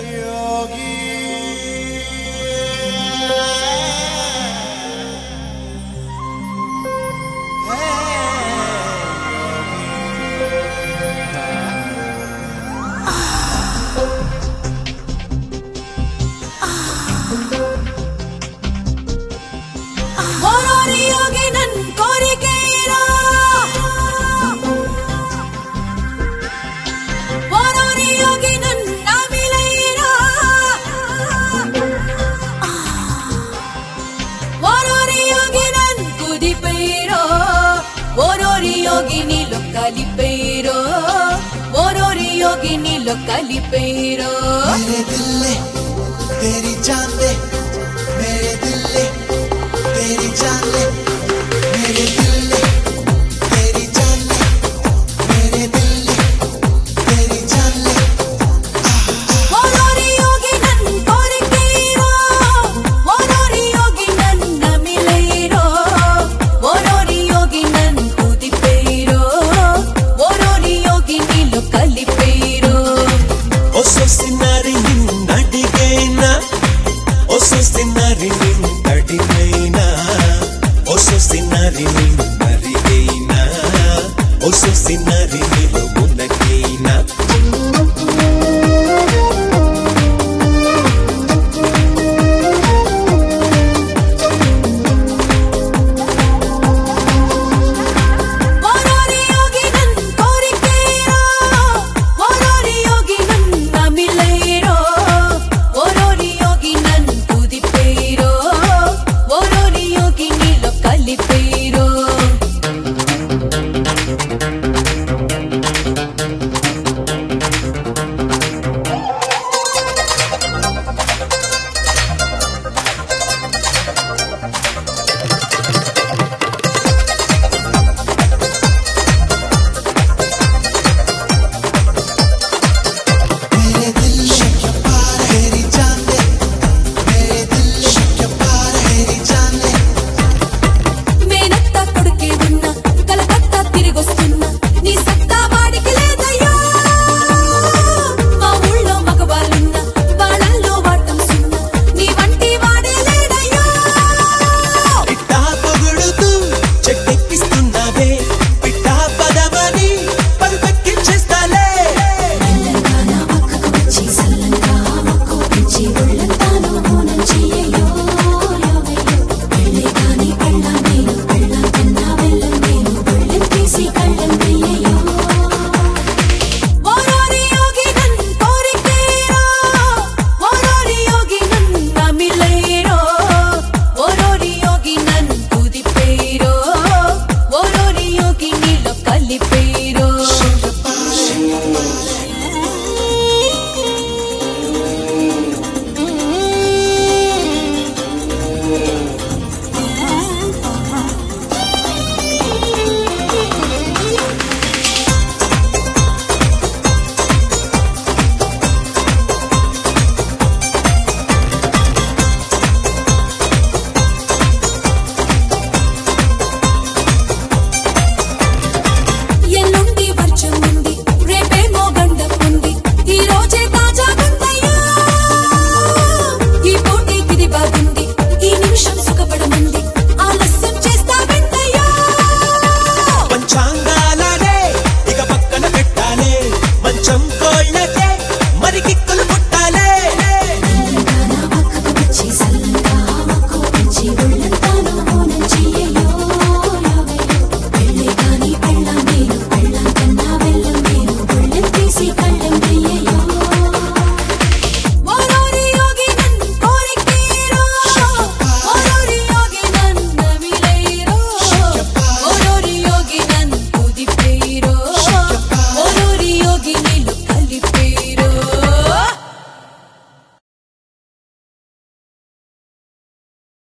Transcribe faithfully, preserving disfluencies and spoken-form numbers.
Calipero, Ororio Guinilo Calipero. मेरे दिल ले, तेरी जान ले, मेरे दिल ले, तेरी जान ले, मेरे दिल ले, तेरी जान ले, मेरे दिल ले, तेरी जान ले. Ororio Guinan Corquero, Ororio Guinan Namilero, Ororio Guinan Cudipero. Calipero Oso sinari ninadigeina Oso sinari ninadigeina Oso sinari ninadigeina Oso sinari nilogunageina మంచం కోళ్ళ